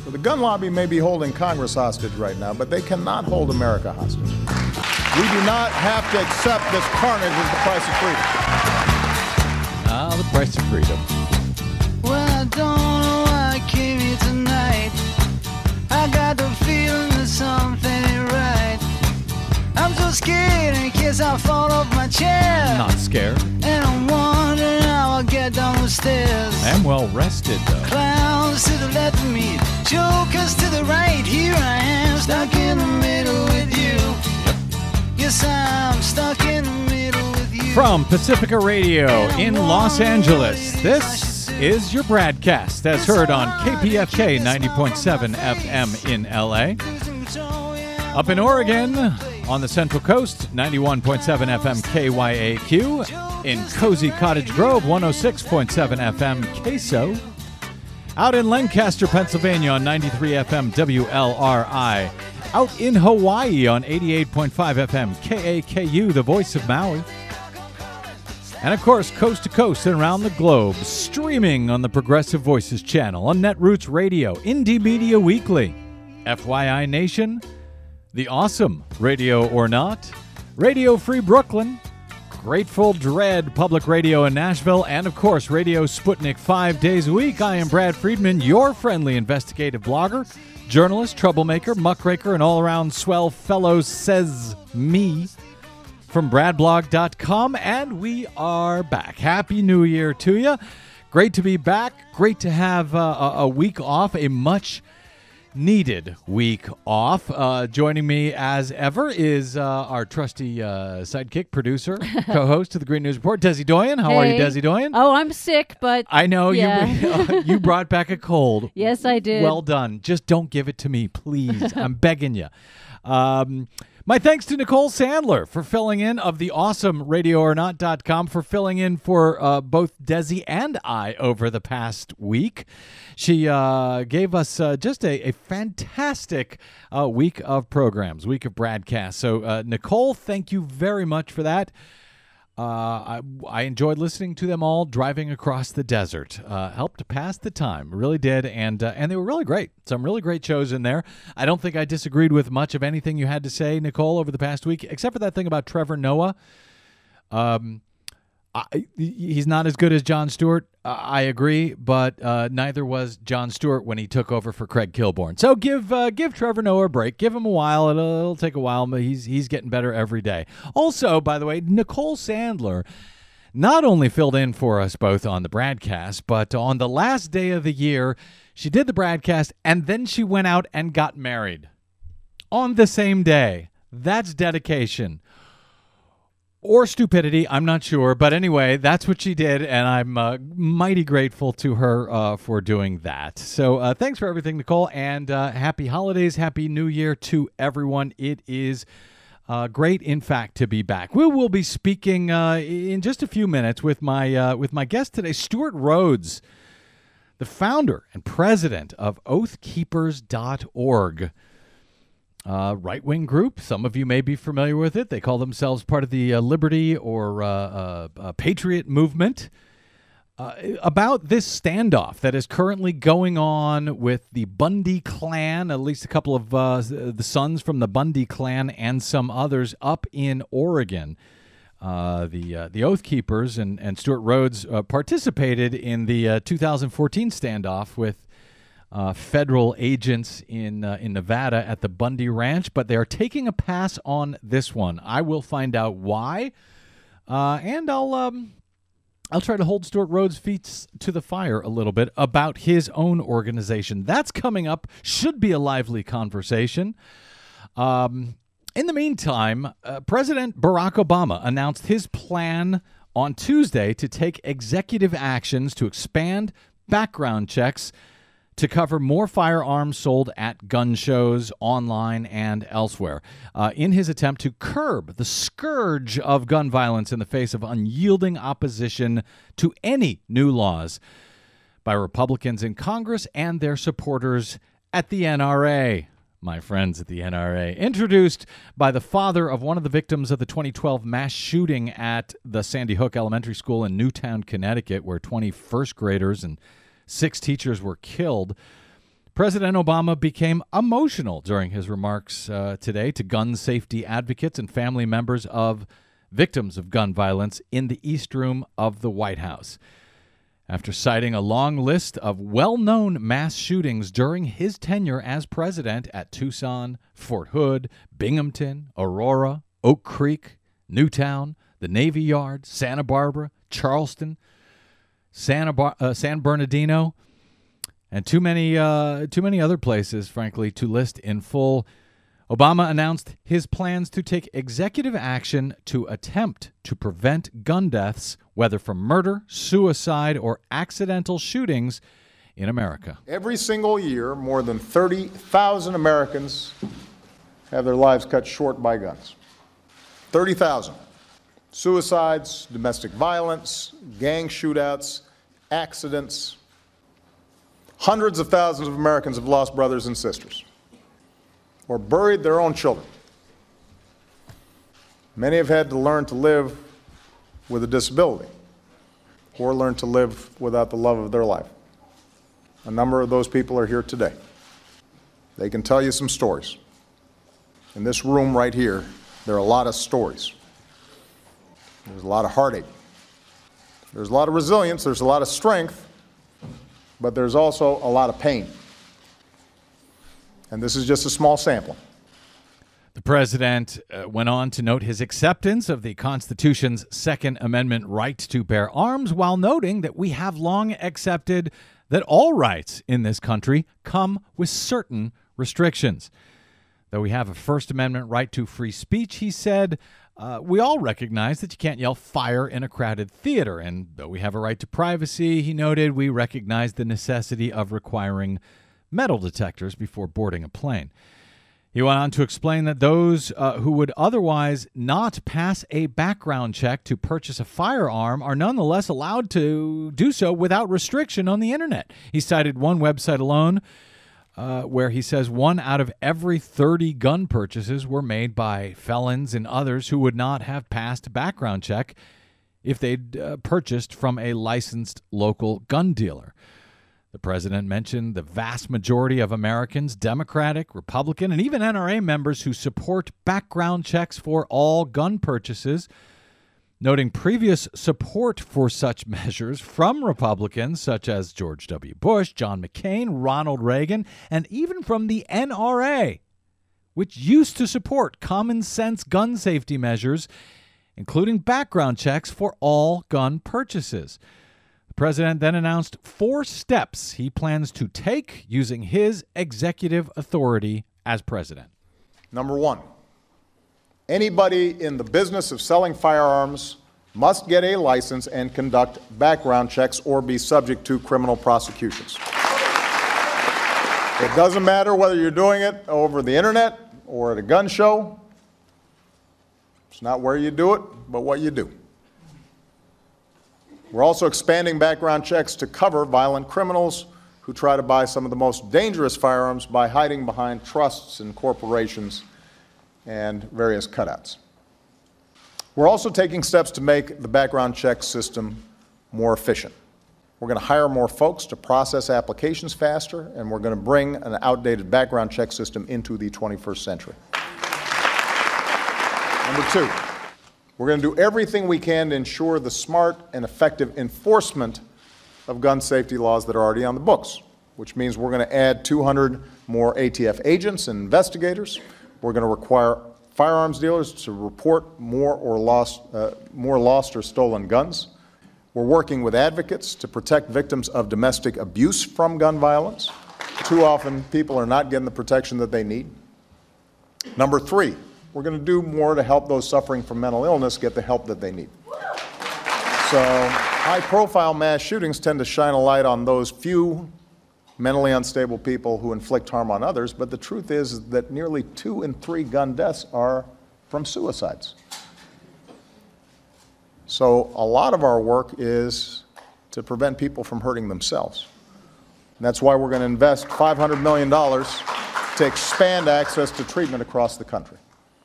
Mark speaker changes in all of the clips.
Speaker 1: So the gun lobby may be holding Congress hostage right now, but they cannot hold America hostage. We do not have to accept this carnage as the price of freedom.
Speaker 2: The price of freedom.
Speaker 3: Well, I don't know why I came here tonight. I got the feeling that something ain't right. I'm so scared in case I fall off my chair.
Speaker 2: Not scared.
Speaker 3: And I'm wondering how I'll get down the stairs.
Speaker 2: I'm well rested, though.
Speaker 3: Clowns to the left of me, jokers to the right. Here I am, stuck in the middle with you. Yes, I'm stuck in the middle with you.
Speaker 2: From Pacifica Radio in Los Angeles, this is your broadcast as heard on KPFK 90.7 FM in LA. Up in Oregon, on the Central Coast, 91.7 FM KYAQ. In Cozy Cottage Grove, 106.7 FM KSO. Out in Lancaster, Pennsylvania on 93 FM WLRI. Out in Hawaii on 88.5 FM KAKU, the voice of Maui. And of course, coast to coast and around the globe, streaming on the Progressive Voices channel, on Netroots Radio, Indie Media Weekly, FYI Nation, The Awesome Radio or Not, Radio Free Brooklyn, Grateful Dread Public Radio in Nashville, and of course, Radio Sputnik 5 days a week. I am Brad Friedman, your friendly investigative blogger, journalist, troublemaker, muckraker, and all-around swell fellow, says me, from bradblog.com, and we are back. Happy New Year to you. Great to be back. Great to have a week off, a much-needed week off. Joining me, as ever, is our trusty sidekick, producer, co-host of the Green News Report, Desi Doyen. How are you, Desi Doyen?
Speaker 4: Oh, I'm sick, but
Speaker 2: I know
Speaker 4: yeah.
Speaker 2: you brought back a cold.
Speaker 4: Yes, I did.
Speaker 2: Well done. Just don't give it to me, please. I'm begging you. My thanks to Nicole Sandler for filling in of the awesome RadioOrNot.com for filling in for both Desi and I over the past week. She gave us just a fantastic week of programs, week of broadcasts. So, Nicole, thank you very much for that. I enjoyed listening to them all driving across the desert. Helped to pass the time, really did, and they were really great. Some really great shows in there. I don't think I disagreed with much of anything you had to say, Nicole, over the past week, except for that thing about Trevor Noah. He's not as good as Jon Stewart. I agree, but neither was Jon Stewart when he took over for Craig Kilborn. So give Trevor Noah a break. Give him a while. It'll take a while, but he's getting better every day. Also, by the way, Nicole Sandler not only filled in for us both on the broadcast, but on the last day of the year, she did the broadcast, and then she went out and got married on the same day. That's dedication. Or stupidity, I'm not sure. But anyway, that's what she did, and I'm mighty grateful to her for doing that. So thanks for everything, Nicole, and happy holidays, happy New Year to everyone. It is great, in fact, to be back. We will be speaking in just a few minutes with my guest today, Stewart Rhodes, the founder and president of Oathkeepers.org. Right-wing group. Some of you may be familiar with it. They call themselves part of the Liberty or Patriot movement. About this standoff that is currently going on with the Bundy clan, at least a couple of the sons from the Bundy clan and some others up in Oregon. The Oath Keepers and Stewart Rhodes participated in the 2014 standoff with federal agents in Nevada at the Bundy Ranch, but they are taking a pass on this one. I will find out why, and I'll try to hold Stewart Rhodes' feet to the fire a little bit about his own organization. That's coming up. Should be a lively conversation. In the meantime, President Barack Obama announced his plan on Tuesday to take executive actions to expand background checks to cover more firearms sold at gun shows, online, and elsewhere, in his attempt to curb the scourge of gun violence in the face of unyielding opposition to any new laws by Republicans in Congress and their supporters at the NRA. My friends at the NRA, introduced by the father of one of the victims of the 2012 mass shooting at the Sandy Hook Elementary School in Newtown, Connecticut, where 20 first graders and 6 teachers were killed. President Obama became emotional during his remarks today to gun safety advocates and family members of victims of gun violence in the East Room of the White House. After citing a long list of well-known mass shootings during his tenure as president at Tucson, Fort Hood, Binghamton, Aurora, Oak Creek, Newtown, the Navy Yard, Santa Barbara, Charleston, San Bernardino, and too many other places, frankly, to list in full, Obama announced his plans to take executive action to attempt to prevent gun deaths, whether from murder, suicide, or accidental shootings in America.
Speaker 1: Every single year, more than 30,000 Americans have their lives cut short by guns. 30,000. Suicides, domestic violence, gang shootouts, accidents. Hundreds of thousands of Americans have lost brothers and sisters or buried their own children. Many have had to learn to live with a disability or learn to live without the love of their life. A number of those people are here today. They can tell you some stories. In this room right here, there are a lot of stories. There's a lot of heartache. There's a lot of resilience. There's a lot of strength. But there's also a lot of pain. And this is just a small sample.
Speaker 2: The president went on to note his acceptance of the Constitution's Second Amendment right to bear arms, while noting that we have long accepted that all rights in this country come with certain restrictions. Though we have a First Amendment right to free speech, he said, we all recognize that you can't yell fire in a crowded theater. And though we have a right to privacy, he noted, we recognize the necessity of requiring metal detectors before boarding a plane. He went on to explain that those who would otherwise not pass a background check to purchase a firearm are nonetheless allowed to do so without restriction on the internet. He cited one website alone where he says 1 out of every 30 gun purchases were made by felons and others who would not have passed a background check if they'd purchased from a licensed local gun dealer. The president mentioned the vast majority of Americans, Democratic, Republican, and even NRA members who support background checks for all gun purchases, noting previous support for such measures from Republicans such as George W. Bush, John McCain, Ronald Reagan, and even from the NRA, which used to support common sense gun safety measures, including background checks for all gun purchases. The president then announced 4 steps he plans to take using his executive authority as president.
Speaker 1: Number 1, anybody in the business of selling firearms must get a license and conduct background checks or be subject to criminal prosecutions. It doesn't matter whether you're doing it over the internet or at a gun show. It's not where you do it, but what you do. We're also expanding background checks to cover violent criminals who try to buy some of the most dangerous firearms by hiding behind trusts and corporations and various cutouts. We're also taking steps to make the background check system more efficient. We're going to hire more folks to process applications faster, and we're going to bring an outdated background check system into the 21st century. Number 2, we're going to do everything we can to ensure the smart and effective enforcement of gun safety laws that are already on the books, which means we're going to add 200 more ATF agents and investigators. We're going to require firearms dealers to report more lost or stolen guns. We're working with advocates to protect victims of domestic abuse from gun violence. Too often, people are not getting the protection that they need. Number 3, we're going to do more to help those suffering from mental illness get the help that they need. So, high-profile mass shootings tend to shine a light on those few mentally unstable people who inflict harm on others, but the truth is that nearly 2 in 3 gun deaths are from suicides. So a lot of our work is to prevent people from hurting themselves. And that's why we're going to invest $500 million to expand access to treatment across the country.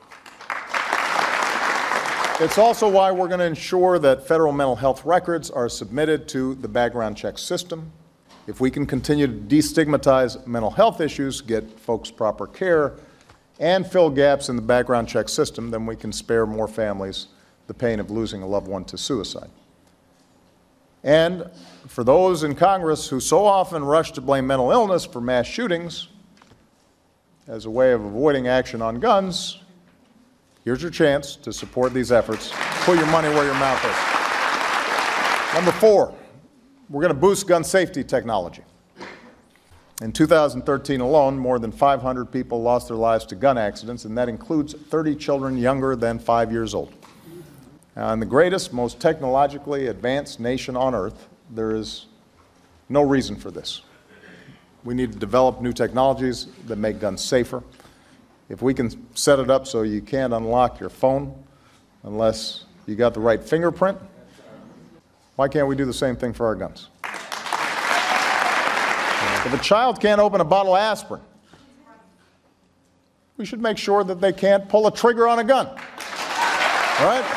Speaker 1: It's also why we're going to ensure that federal mental health records are submitted to the background check system. If we can continue to destigmatize mental health issues, get folks proper care, and fill gaps in the background check system, then we can spare more families the pain of losing a loved one to suicide. And for those in Congress who so often rush to blame mental illness for mass shootings as a way of avoiding action on guns, here's your chance to support these efforts. Put your money where your mouth is. Number 4, we're going to boost gun safety technology. In 2013 alone, more than 500 people lost their lives to gun accidents, and that includes 30 children younger than 5 years old. Now, in the greatest, most technologically advanced nation on earth, there is no reason for this. We need to develop new technologies that make guns safer. If we can set it up so you can't unlock your phone unless you got the right fingerprint, why can't we do the same thing for our guns? If a child can't open a bottle of aspirin, we should make sure that they can't pull a trigger on a gun. All right?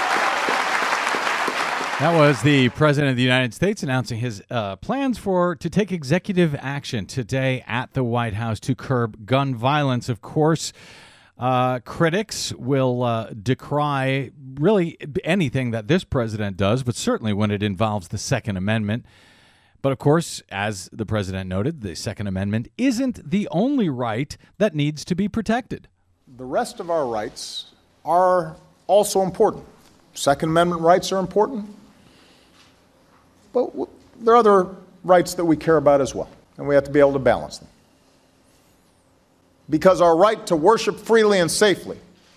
Speaker 2: That was the President of the United States announcing his plans to take executive action today at the White House to curb gun violence. Of course, critics will decry really anything that this president does, but certainly when it involves the Second Amendment. But of course, as the president noted, the Second Amendment isn't the only right that needs to be protected.
Speaker 1: The rest of our rights are also important. Second Amendment rights are important. But there are other rights that we care about as well, and we have to be able to balance them. Because our right to worship freely and safely,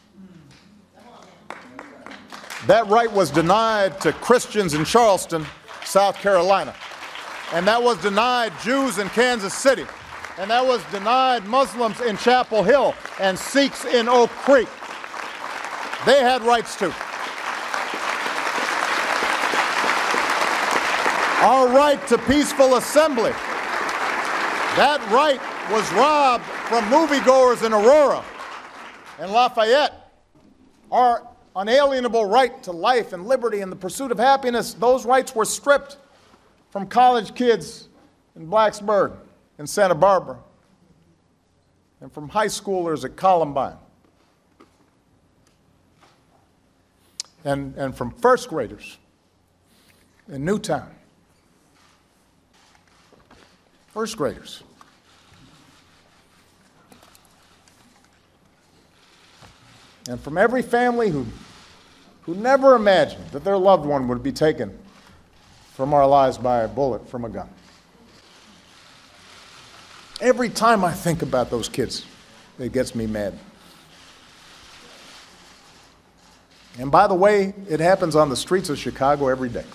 Speaker 1: that right was denied to Christians in Charleston, South Carolina. And that was denied Jews in Kansas City. And that was denied Muslims in Chapel Hill and Sikhs in Oak Creek. They had rights too. Our right to peaceful assembly, that right was robbed from moviegoers in Aurora and Lafayette. Our unalienable right to life and liberty and the pursuit of happiness, those rights were stripped from college kids in Blacksburg and Santa Barbara and from high schoolers at Columbine and from first graders in Newtown. First graders. And from every family who never imagined that their loved one would be taken from our lives by a bullet from a gun. Every time I think about those kids, it gets me mad. And by the way, it happens on the streets of Chicago every day.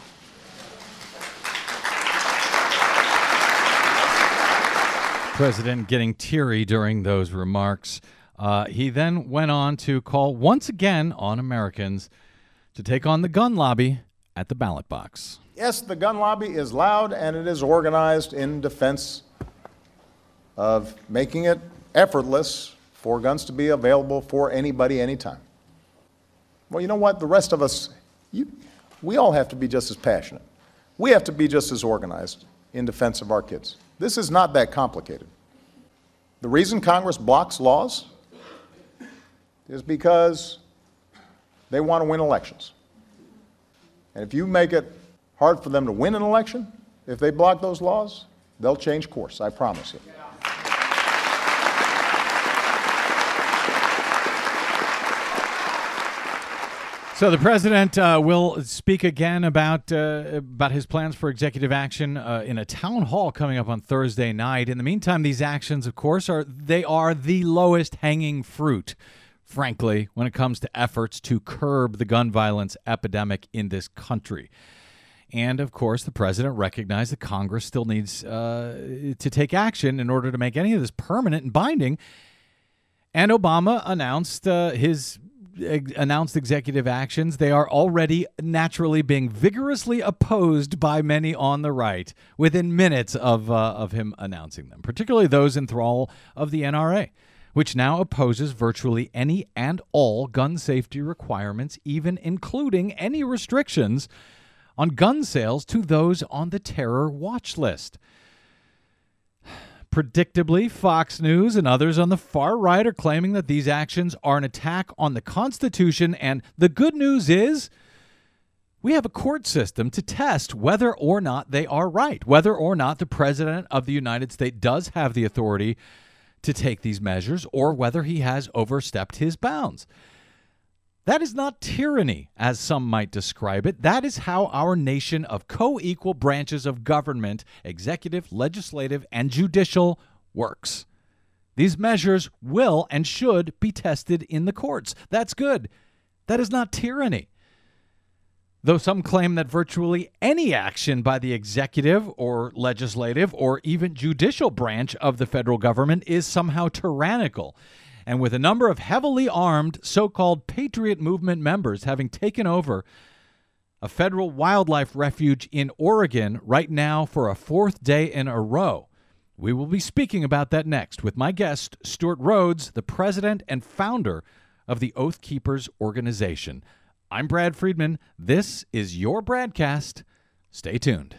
Speaker 2: President getting teary during those remarks. He then went on to call once again on Americans to take on the gun lobby at the ballot box.
Speaker 1: Yes, the gun lobby is loud and it is organized in defense of making it effortless for guns to be available for anybody, anytime. Well, you know what? The rest of us, we all have to be just as passionate. We have to be just as organized in defense of our kids. This is not that complicated. The reason Congress blocks laws is because they want to win elections. And if you make it hard for them to win an election, if they block those laws, they'll change course, I promise you.
Speaker 2: So the president will speak again about his plans for executive action in a town hall coming up on Thursday night. In the meantime, these actions, of course, are the lowest hanging fruit, frankly, when it comes to efforts to curb the gun violence epidemic in this country. And, of course, the president recognized that Congress still needs to take action in order to make any of this permanent and binding. And Obama announced announced executive actions. They are already naturally being vigorously opposed by many on the right within minutes of him announcing them, particularly those in thrall of the NRA, which now opposes virtually any and all gun safety requirements, even including any restrictions on gun sales to those on the terror watch list. Predictably, Fox News and others on the far right are claiming that these actions are an attack on the Constitution, and the good news is we have a court system to test whether or not they are right, whether or not the President of the United States does have the authority to take these measures, or whether he has overstepped his bounds. That is not tyranny, as some might describe it. That is how our nation of co-equal branches of government, executive, legislative, and judicial, works. These measures will and should be tested in the courts. That's good. That is not tyranny. Though some claim that virtually any action by the executive or legislative or even judicial branch of the federal government is somehow tyrannical. And with a number of heavily armed so-called Patriot Movement members having taken over a federal wildlife refuge in Oregon right now for a fourth day in a row. We will be speaking about that next with my guest, Stewart Rhodes, the president and founder of the Oath Keepers organization. I'm Brad Friedman. This is your Bradcast. Stay tuned.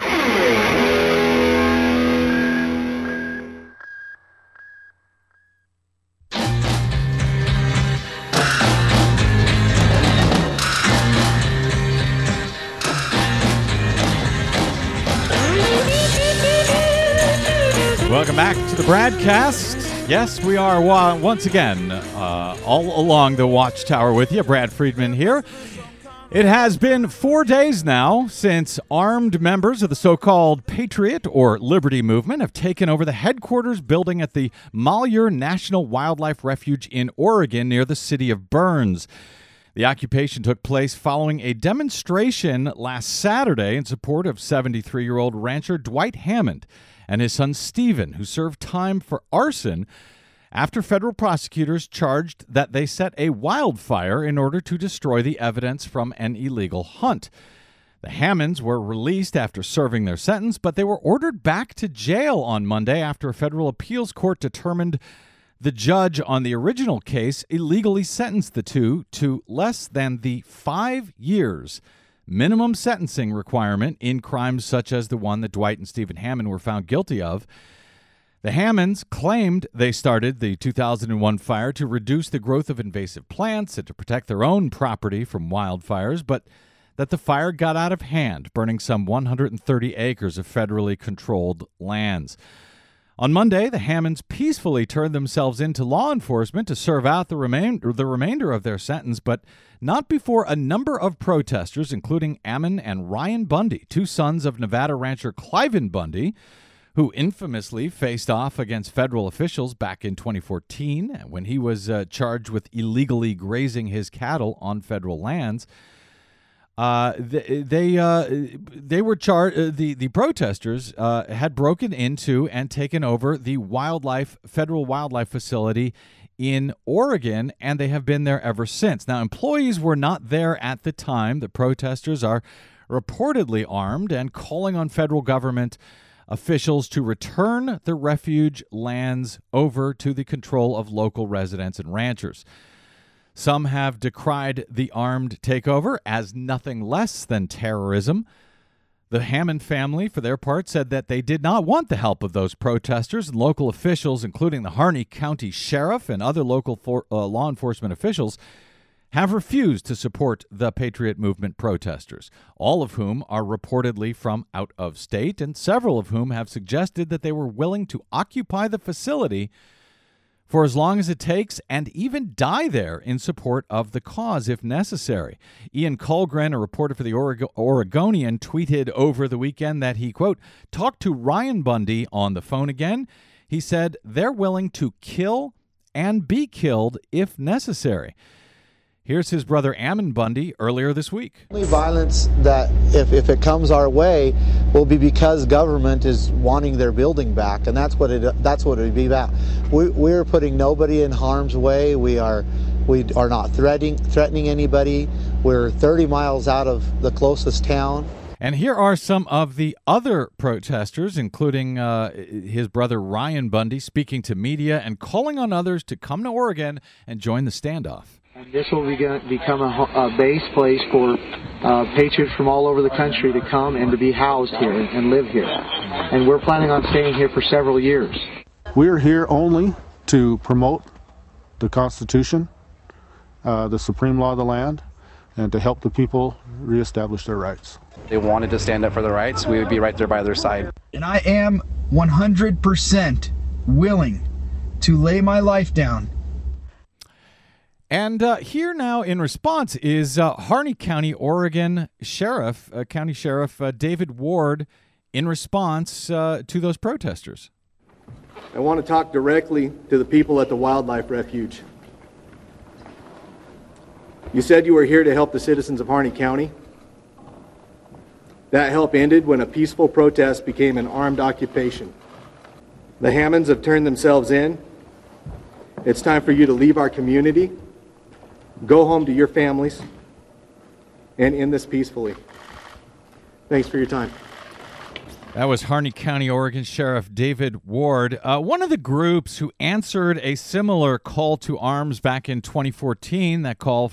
Speaker 2: Welcome back to the Bradcast. Yes, we are once again all along the Watchtower with you. Brad Friedman here. It has been 4 days now since armed members of the so-called Patriot or Liberty Movement have taken over the headquarters building at the Malheur National Wildlife Refuge in Oregon near the city of Burns. The occupation took place following a demonstration last Saturday in support of 73-year-old rancher Dwight Hammond and his son Stephen, who served time for arson after federal prosecutors charged that they set a wildfire in order to destroy the evidence from an illegal hunt. The Hammonds were released after serving their sentence, but they were ordered back to jail on Monday after a federal appeals court determined the judge on the original case illegally sentenced the two to less than the 5 years minimum sentencing requirement in crimes such as the one that Dwight and Stephen Hammond were found guilty of. The Hammonds claimed they started the 2001 fire to reduce the growth of invasive plants and to protect their own property from wildfires, but that the fire got out of hand, burning some 130 acres of federally controlled lands. On Monday, the Hammonds peacefully turned themselves into law enforcement to serve out the remainder of their sentence, but not before a number of protesters, including Ammon and Ryan Bundy, two sons of Nevada rancher Cliven Bundy, who infamously faced off against federal officials back in 2014 when he was charged with illegally grazing his cattle on federal lands. They were charged. The protesters had broken into and taken over the federal wildlife facility in Oregon, and they have been there ever since. Now, employees were not there at the time. The protesters are reportedly armed and calling on federal government officials to return the refuge lands over to the control of local residents and ranchers. Some have decried the armed takeover as nothing less than terrorism. The Hammond family, for their part, said that they did not want the help of those protesters, and local officials, including the Harney County Sheriff and other local law enforcement officials, have refused to support the Patriot Movement protesters, all of whom are reportedly from out of state, and several of whom have suggested that they were willing to occupy the facility for as long as it takes and even die there in support of the cause if necessary. Ian Colgren, a reporter for the Oregonian, tweeted over the weekend that he, quote, talked to Ryan Bundy on the phone again. He said they're willing to kill and be killed if necessary. Here's his brother Ammon Bundy earlier this week.
Speaker 5: Only violence that, if it comes our way, will be because government is wanting their building back, and that's what it would be about. We're putting nobody in harm's way. We are not threatening anybody. We're 30 miles out of the closest town.
Speaker 2: And here are some of the other protesters, including his brother Ryan Bundy, speaking to media and calling on others to come to Oregon and join the standoff.
Speaker 6: And this will become a base place for patriots from all over the country to come and to be housed here and live here. And we're planning on staying here for several years.
Speaker 7: We're here only to promote the Constitution, the supreme law of the land, and to help the people reestablish their rights.
Speaker 8: They wanted to stand up for their rights, we would be right there by their side.
Speaker 9: And I am 100% willing to lay my life down.
Speaker 2: And here now in response is Harney County, Oregon County Sheriff David Ward in response to those protesters.
Speaker 10: I want to talk directly to the people at the Wildlife Refuge. You said you were here to help the citizens of Harney County. That help ended when a peaceful protest became an armed occupation. The Hammonds have turned themselves in. It's time for you to leave our community, go home to your families, and end this peacefully. Thanks for your time.
Speaker 2: That was Harney County, Oregon Sheriff David Ward, one of the groups who answered a similar call to arms back in 2014. That call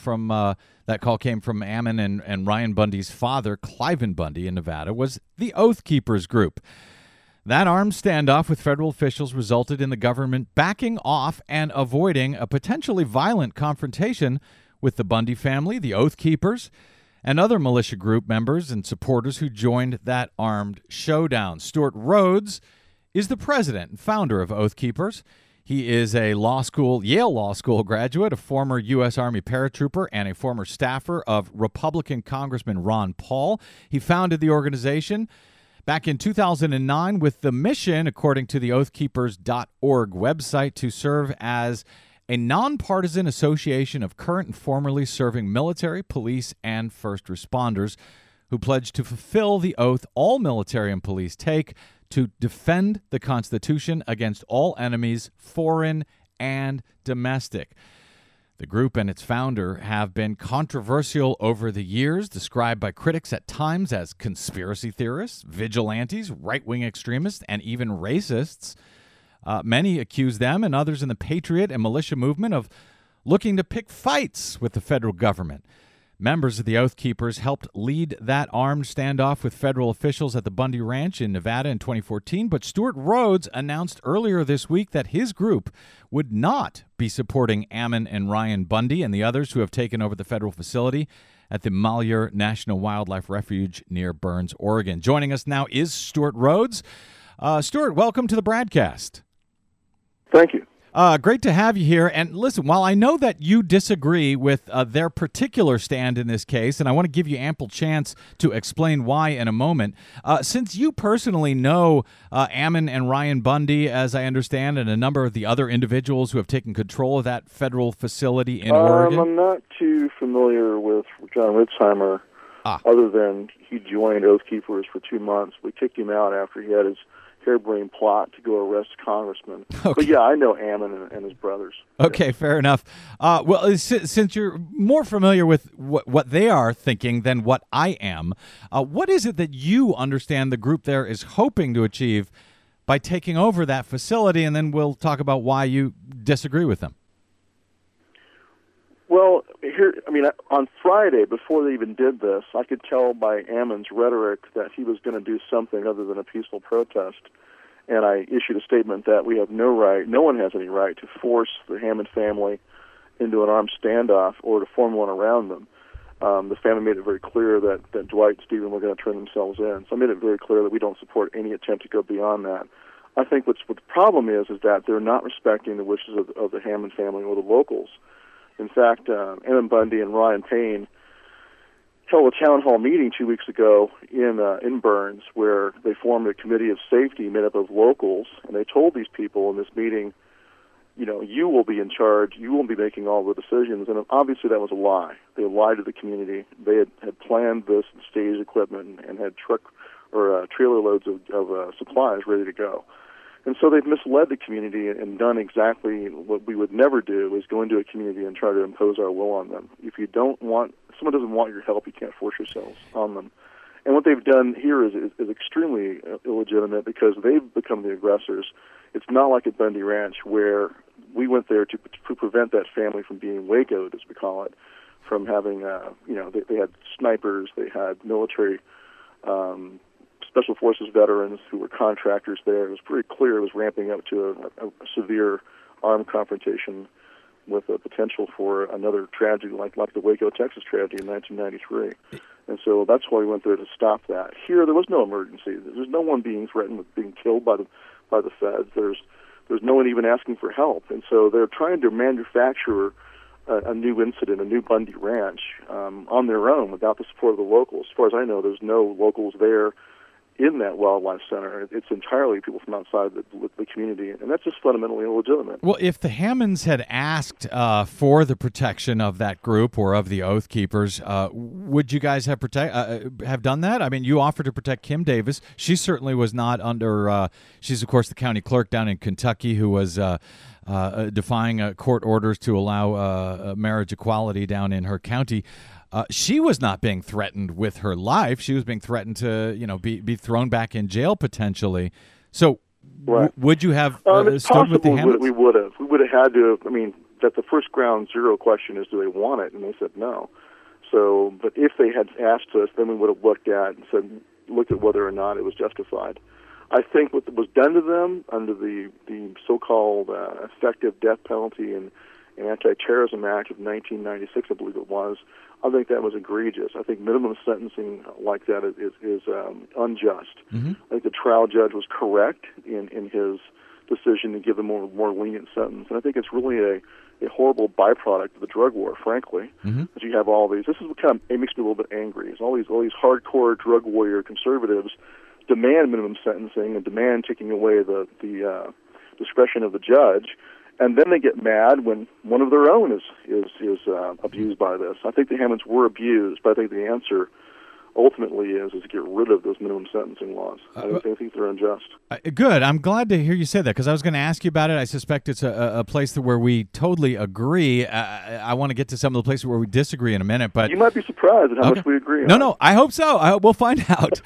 Speaker 2: came from Ammon and Ryan Bundy's father, Cliven Bundy, in Nevada, was the Oath Keepers group. That armed standoff with federal officials resulted in the government backing off and avoiding a potentially violent confrontation with the Bundy family, the Oath Keepers, and other militia group members and supporters who joined that armed showdown. Stuart Rhodes is the president and founder of Oath Keepers. He is a Yale Law School graduate, a former U.S. Army paratrooper, and a former staffer of Republican Congressman Ron Paul. He founded the organization back in 2009 with the mission, according to the oathkeepers.org website, to serve as a nonpartisan association of current and formerly serving military, police, and first responders who pledge to fulfill the oath all military and police take to defend the Constitution against all enemies, foreign and domestic. The group and its founder have been controversial over the years, described by critics at times as conspiracy theorists, vigilantes, right-wing extremists, and even racists. Many accuse them and others in the patriot and militia movement of looking to pick fights with the federal government. Members of the Oath Keepers helped lead that armed standoff with federal officials at the Bundy Ranch in Nevada in 2014, but Stuart Rhodes announced earlier this week that his group would not be supporting Ammon and Ryan Bundy and the others who have taken over the federal facility at the Malheur National Wildlife Refuge near Burns, Oregon. Joining us now is Stuart Rhodes. Stuart, welcome to the broadcast.
Speaker 11: Thank you.
Speaker 2: Great to have you here. And listen, while I know that you disagree with their particular stand in this case, and I want to give you ample chance to explain why in a moment, since you personally know Ammon and Ryan Bundy, as I understand, and a number of the other individuals who have taken control of that federal facility in Oregon.
Speaker 11: I'm not too familiar with John Ritzheimer, other than he joined Oath Keepers for 2 months. We kicked him out after he had his harebrained plot to go arrest congressmen. Okay. But yeah, I know Ammon and his brothers.
Speaker 2: Okay, fair enough. Well, since you're more familiar with what they are thinking than what I am, what is it that you understand the group there is hoping to achieve by taking over that facility? And then we'll talk about why you disagree with them.
Speaker 11: Well, on Friday, before they even did this, I could tell by Ammon's rhetoric that he was going to do something other than a peaceful protest. And I issued a statement that we have no one has any right to force the Hammond family into an armed standoff or to form one around them. The family made it very clear that Dwight and Stephen were going to turn themselves in. So I made it very clear that we don't support any attempt to go beyond that. I think what the problem is that they're not respecting the wishes of the Hammond family or the locals. In fact, Ammon Bundy and Ryan Payne held a town hall meeting 2 weeks ago in Burns, where they formed a committee of safety made up of locals, and they told these people in this meeting, you will be in charge, you will be making all the decisions, and obviously that was a lie. They lied to the community. They had planned this and staged equipment and had trailer loads of supplies ready to go. And so they've misled the community and done exactly what we would never do, is go into a community and try to impose our will on them. If someone doesn't want your help, you can't force yourselves on them. And what they've done here is extremely illegitimate, because they've become the aggressors. It's not like at Bundy Ranch, where we went there to prevent that family from being Waco'd, as we call it, from having, they had snipers, they had military Special Forces veterans who were contractors there. It was pretty clear it was ramping up to a severe armed confrontation with a potential for another tragedy like the Waco, Texas tragedy in 1993. And so that's why we went there to stop that. Here, there was no emergency. There's no one being threatened with being killed by the feds. There's no one even asking for help. And so they're trying to manufacture a new incident, a new Bundy Ranch, on their own without the support of the locals. As far as I know, there's no locals there in that wildlife center. It's entirely people from outside the community, and that's just fundamentally illegitimate.
Speaker 2: Well, if the Hammonds had asked for the protection of that group or of the Oath Keepers, would you guys have done that? I mean, you offered to protect Kim Davis. She certainly was not under. She's of course the county clerk down in Kentucky who was defying court orders to allow marriage equality down in her county. She was not being threatened with her life. She was being threatened to, be thrown back in jail potentially. So,
Speaker 11: right.
Speaker 2: Would you have
Speaker 11: it's
Speaker 2: stood with the Hammonds?
Speaker 11: We would have. We would have had to. I mean, that the first ground zero question is, do they want it? And they said no. So, but if they had asked us, then we would have looked at whether or not it was justified. I think what was done to them under the so-called effective death penalty and Anti-Terrorism Act of 1996, I believe it was, I think that was egregious. I think minimum sentencing like that is unjust.
Speaker 2: Mm-hmm.
Speaker 11: I think the trial judge was correct in his decision to give them more lenient sentence. And I think it's really a horrible byproduct of the drug war, frankly.
Speaker 2: Mm-hmm.
Speaker 11: That you have all these. This is what kind of it makes me a little bit angry. Is all these hardcore drug warrior conservatives demand minimum sentencing and demand taking away the discretion of the judge, and then they get mad when one of their own is abused by this. I think the Hammonds were abused, but I think the answer ultimately is to get rid of those minimum sentencing laws. I think they're unjust.
Speaker 2: Good. I'm glad to hear you say that because I was going to ask you about it. I suspect it's a place where we totally agree. I want to get to some of the places where we disagree in a minute, but
Speaker 11: you might be surprised at how much we agree on.
Speaker 2: No, I hope so. We'll find out.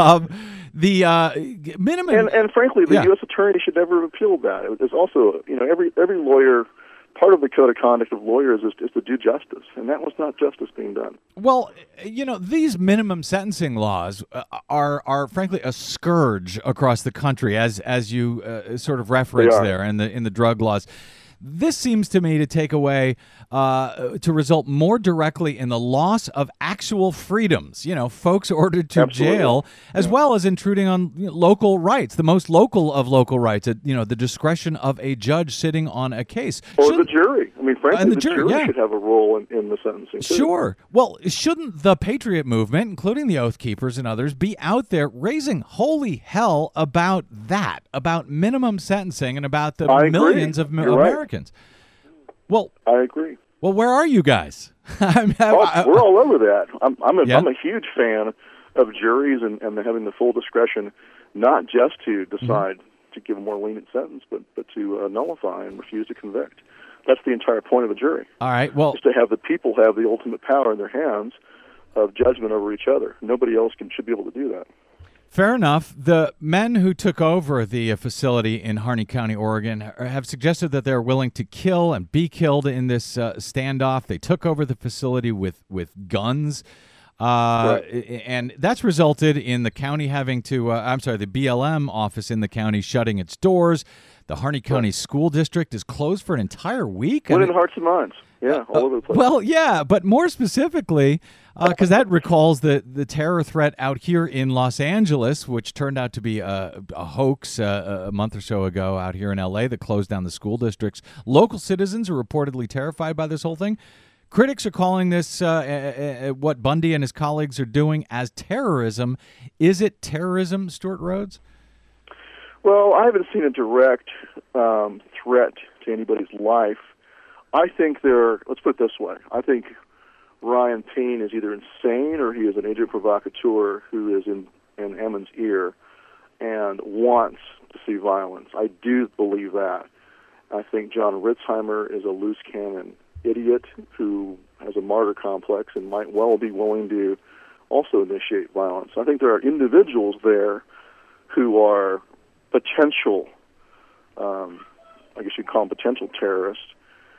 Speaker 2: The minimum,
Speaker 11: and frankly, the U.S. attorney should never have appealed that. It's also, every lawyer. Part of the code of conduct of lawyers is to do justice, and that was not justice being done.
Speaker 2: Well, these minimum sentencing laws are frankly a scourge across the country, as you sort of referenced there in the drug laws. This seems to me to take away, to result more directly in the loss of actual freedoms, folks ordered to jail, as well as intruding on local rights, the most local of local rights, the discretion of a judge sitting on a case.
Speaker 11: Or the jury. I mean, frankly, the jury
Speaker 2: yeah.
Speaker 11: should have a role in the sentencing, too.
Speaker 2: Sure. Well, shouldn't the Patriot movement, including the Oath Keepers and others, be out there raising holy hell about that, about minimum sentencing and about the millions of Americans? Well,
Speaker 11: I agree.
Speaker 2: Well, where are you guys?
Speaker 11: We're all over that. I'm a huge fan of juries and having the full discretion, not just to decide to give a more lenient sentence, but to nullify and refuse to convict. That's the entire point of a jury.
Speaker 2: All right. Well,
Speaker 11: is to have the people have the ultimate power in their hands of judgment over each other. Nobody else should be able to do that.
Speaker 2: Fair enough. The men who took over the facility in Harney County, Oregon, have suggested that they're willing to kill and be killed in this standoff. They took over the facility with guns. And that's resulted in the county having to, the BLM office in the county shutting its doors. The Harney County School District is closed for an entire week.
Speaker 11: Winning hearts and minds. Yeah, all over the place.
Speaker 2: Well, yeah, but more specifically, because that recalls the terror threat out here in Los Angeles, which turned out to be a hoax a month or so ago out here in L.A. that closed down the school districts. Local citizens are reportedly terrified by this whole thing. Critics are calling this, what Bundy and his colleagues are doing, as terrorism. Is it terrorism, Stuart Rhodes?
Speaker 11: Well, I haven't seen a direct threat to anybody's life. I think let's put it this way. I think Ryan Payne is either insane or he is an agent provocateur who is in Ammon's ear and wants to see violence. I do believe that. I think John Ritzheimer is a loose cannon idiot who has a martyr complex and might well be willing to also initiate violence. I think there are individuals there who are potential, I guess you'd call them potential terrorists.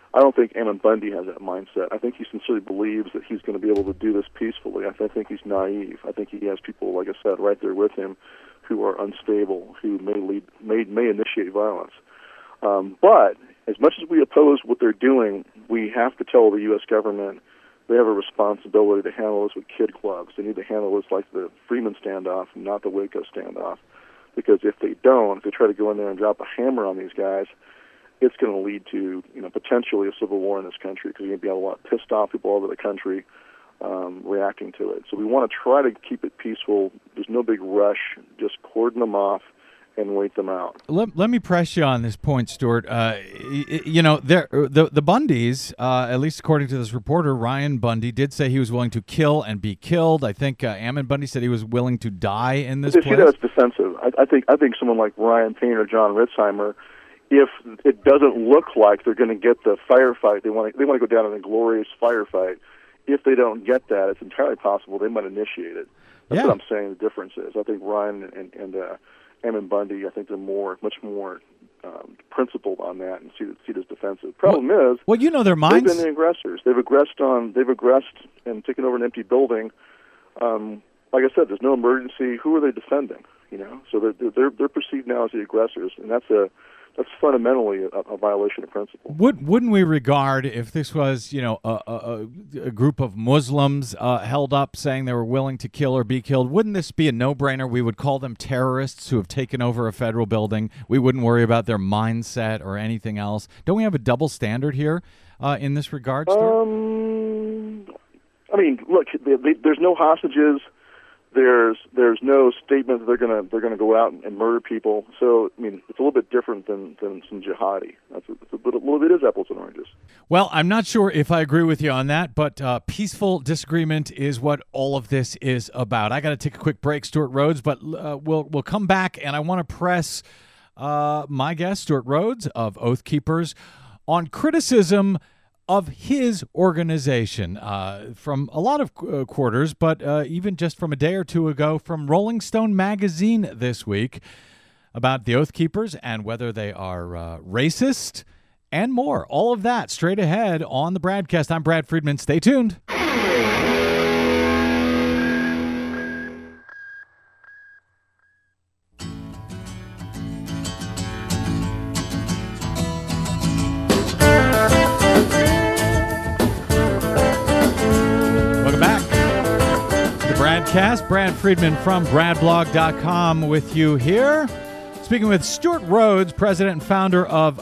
Speaker 11: I don't think Ammon Bundy has that mindset. I think he sincerely believes that he's going to be able to do this peacefully. I think he's naive. I think he has people, like I said, right there with him who are unstable, who may initiate violence. But as much as we oppose what they're doing, we have to tell the U.S. government they have a responsibility to handle this with kid clubs. They need to handle this like the Freeman standoff, not the Waco standoff. Because if they don't, if they try to go in there and drop a hammer on these guys, it's going to lead to, potentially a civil war in this country, because you're going to be a lot pissed off people all over the country reacting to it. So we want to try to keep it peaceful. There's no big rush. Just cordon them off and wait them out.
Speaker 2: Let me press you on this point, Stuart. The Bundys, at least according to this reporter, Ryan Bundy, did say he was willing to kill and be killed. I think Ammon Bundy said he was willing to die in this place.
Speaker 11: See, that's defensive. I think someone like Ryan Payne or John Ritzheimer, if it doesn't look like they're going to get the firefight, they want to go down in a glorious firefight. If they don't get that, it's entirely possible they might initiate it. That's what I'm saying. The difference is, I think Ryan and Ammon Bundy, I think they're much more principled on that and see it as defensive. Problem is,
Speaker 2: their minds.
Speaker 11: They've been the aggressors. They've aggressed and taken over an empty building. Like I said, there's no emergency. Who are they defending? So they're perceived now as the aggressors, and that's fundamentally a violation of principle.
Speaker 2: Wouldn't we regard, if this was, a group of Muslims held up saying they were willing to kill or be killed, wouldn't this be a no-brainer? We would call them terrorists who have taken over a federal building. We wouldn't worry about their mindset or anything else. Don't we have a double standard here in this regard, Stuart?
Speaker 11: Look, there's no hostages. There's no statement that they're gonna go out and murder people. So it's a little bit different than some jihadi. It's a little bit is apples and oranges.
Speaker 2: Well, I'm not sure if I agree with you on that, but peaceful disagreement is what all of this is about. I got to take a quick break, Stuart Rhodes, but we'll come back, and I want to press my guest, Stuart Rhodes of Oath Keepers, on criticism of his organization from a lot of quarters, but even just from a day or two ago from Rolling Stone magazine this week about the Oath Keepers and whether they are racist and more. All of that straight ahead on the Bradcast. I'm Brad Friedman. Stay tuned. Brad Friedman from BradBlog.com with you here. Speaking with Stuart Rhodes, president and founder of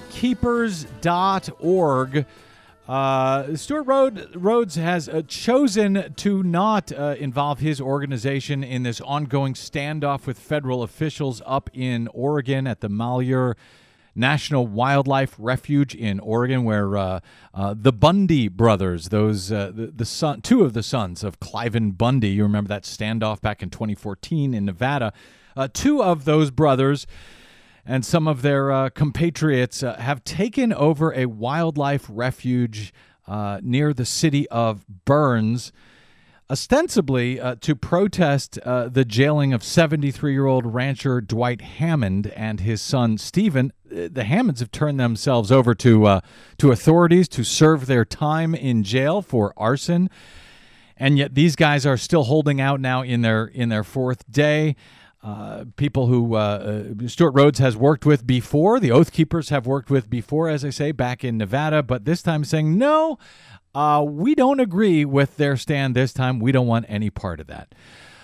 Speaker 2: OathKeepers.org. Stuart Rhodes has chosen to not involve his organization in this ongoing standoff with federal officials up in Oregon at the Malheur National Wildlife Refuge in Oregon, where the Bundy brothers, two of the sons of Cliven Bundy, you remember that standoff back in 2014 in Nevada, two of those brothers and some of their compatriots have taken over a wildlife refuge near the city of Burns, ostensibly to protest the jailing of 73-year-old rancher Dwight Hammond and his son Stephen. The Hammonds have turned themselves over to authorities to serve their time in jail for arson, and yet these guys are still holding out now in their fourth day. People who Stuart Rhodes has worked with before, the Oath Keepers have worked with before, as I say, back in Nevada, but this time saying no. We don't agree with their stand this time. We don't want any part of that.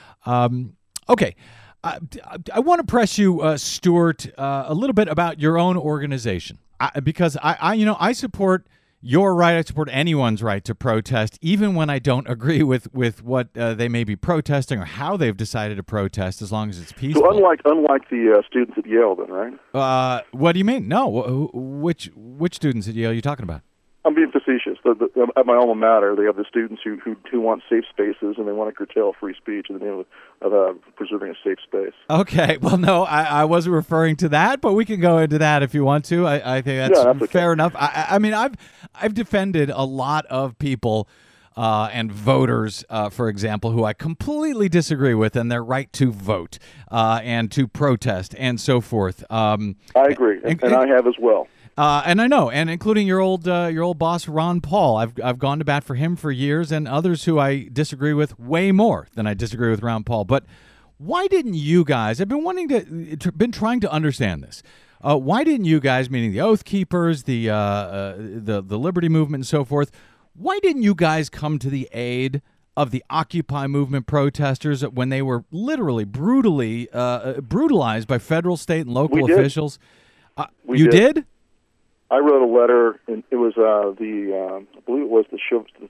Speaker 2: Okay. I want to press you, Stuart, a little bit about your own organization, because I support your right. I support anyone's right to protest, even when I don't agree with what they may be protesting or how they've decided to protest, as long as it's peaceful.
Speaker 11: So unlike the students at Yale, then, right?
Speaker 2: What do you mean? No. Which students at Yale are you talking about?
Speaker 11: I'm being facetious. At my alma mater, they have the students who want safe spaces, and they want to curtail free speech in the name of preserving a safe space.
Speaker 2: Okay. Well, no, I wasn't referring to that, but we can go into that if you want to. I think that's fair enough. I mean, I've defended a lot of people and voters, for example, who I completely disagree with, and their right to vote and to protest and so forth.
Speaker 11: I agree, and I have as well.
Speaker 2: And I know, and including your old boss Ron Paul. I've gone to bat for him for years, and others who I disagree with way more than I disagree with Ron Paul. But why didn't you guys? I've been trying to understand this. Why didn't you guys, meaning the Oath Keepers, the Liberty Movement, and so forth? Why didn't you guys come to the aid of the Occupy movement protesters when they were literally brutally brutalized by federal, state, and local officials? You did?
Speaker 11: I wrote a letter, and it was I believe it was the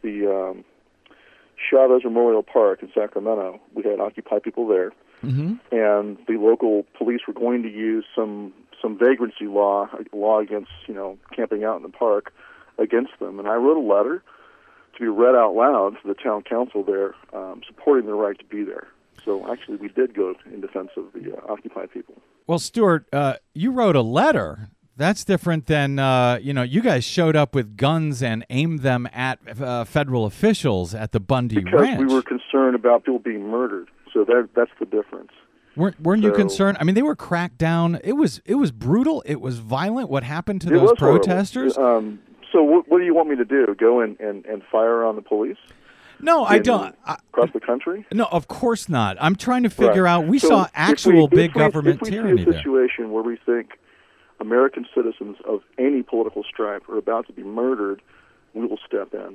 Speaker 11: Chavez Memorial Park in Sacramento. We had Occupy people there, and the local police were going to use some vagrancy law against camping out in the park against them. And I wrote a letter to be read out loud to the town council there, supporting their right to be there. So actually, we did go in defense of the Occupy people. Well,
Speaker 2: Stuart, you wrote a letter. That's different than, you guys showed up with guns and aimed them at federal officials at the Bundy Ranch.
Speaker 11: Because we were concerned about people being murdered. So that's the difference.
Speaker 2: Weren't you concerned? I mean, they were cracked down. It was brutal. It was violent. What happened to those protesters?
Speaker 11: So what do you want me to do? Go and fire on the police?
Speaker 2: No, I don't.
Speaker 11: Across the country?
Speaker 2: No, of course not. I'm trying to figure out. We saw actual big government tyranny there.
Speaker 11: If we see a situation where we think American citizens of any political stripe are about to be murdered, we will step in.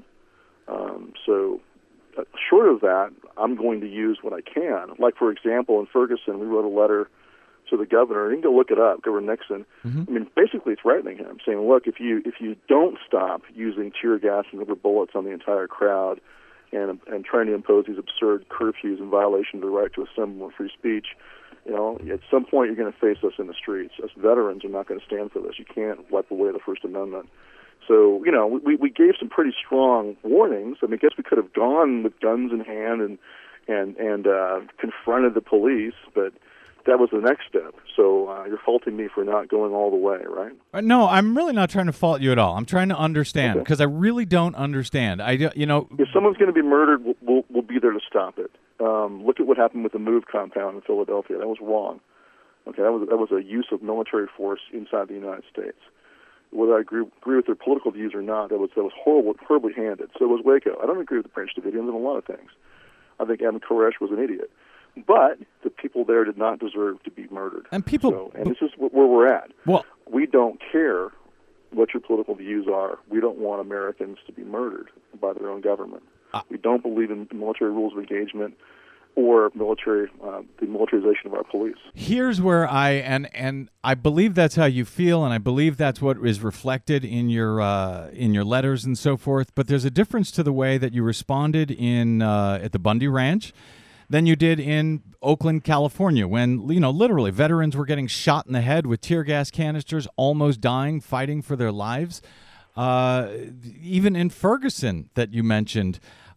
Speaker 11: Short of that, I'm going to use what I can. Like, for example, in Ferguson, we wrote a letter to the governor. You can go look it up, Governor Nixon. I mean, basically threatening him, saying, look, if you don't stop using tear gas and rubber bullets on the entire crowd and trying to impose these absurd curfews in violation of the right to assemble and free speech, at some point you're going to face us in the streets. Us veterans are not going to stand for this. You can't wipe away the First Amendment. So, we gave some pretty strong warnings. I mean, I guess we could have gone with guns in hand and confronted the police, but that was the next step. So you're faulting me for not going all the way, right?
Speaker 2: No, I'm really not trying to fault you at all. I'm trying to understand because I really don't understand.
Speaker 11: If someone's going to be murdered, we'll be there to stop it. Look at what happened with the MOVE compound in Philadelphia. That was wrong. Okay, that was a use of military force inside the United States. Whether I agree with their political views or not, that was horribly handed. So was Waco. I don't agree with the Branch Davidians on a lot of things. I think Adam Koresh was an idiot. But the people there did not deserve to be murdered.
Speaker 2: And
Speaker 11: this is where we're at.
Speaker 2: Well,
Speaker 11: we don't care what your political views are. We don't want Americans to be murdered by their own government. We don't believe in military rules of engagement or the militarization of our police.
Speaker 2: Here's where and I believe that's how you feel, and I believe that's what is reflected in your letters and so forth. But there's a difference to the way that you responded at the Bundy Ranch than you did in Oakland, California, when literally veterans were getting shot in the head with tear gas canisters, almost dying, fighting for their lives. Even in Ferguson, that you mentioned.